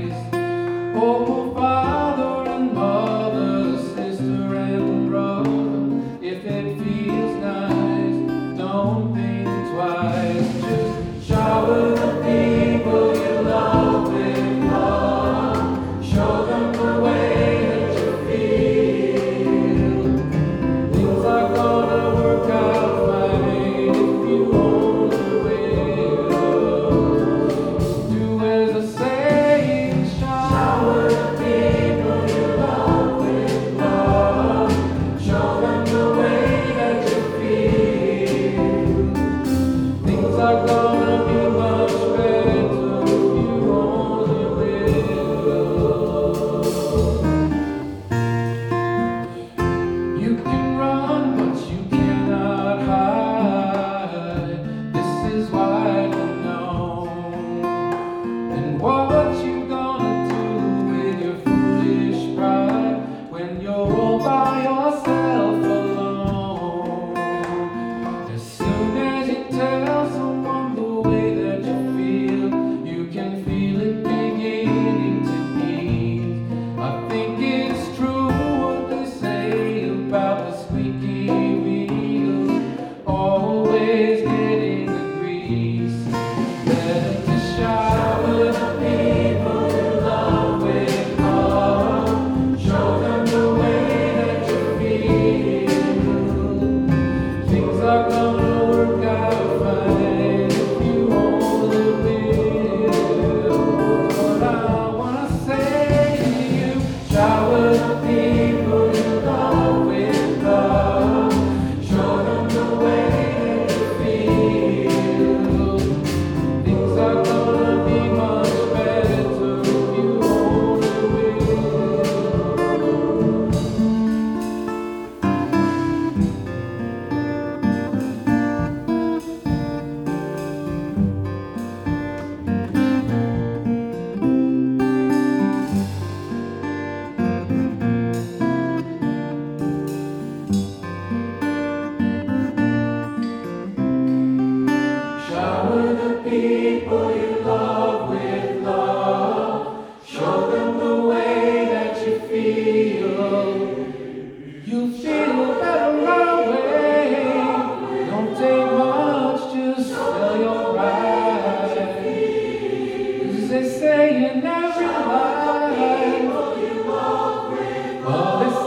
Oh, father and mother, sister and brother, if it feels nice, don't think twice. Just shower the people you love with love. Show them the way that you feel. Things are gonna work out fine if you only will. Do as I say, shower the people you love with love. Show them the way that you feel. Things are gonna be much better if you only will. You can run, but you cannot hide. This is widely known. And what you gonna do with your foolish pride when you're all by yourself alone? As soon as you tell someone the way that you feel, you can feel it beginning to ease. I think it's true what they say about the squeaky wheel always getting the grease. Better to shower the people you love with love. Show them the way that you feel. Things are gonna work out fine if you only will. But I wanna say to you, shower the people you love with love. Show them the way that you feel. Things are gonna be much better if you only will. Shower the people you love with love. Show them the way that you feel. You feel better right away. Don't take much, just sell your right. 'Cause they say in every life, well, they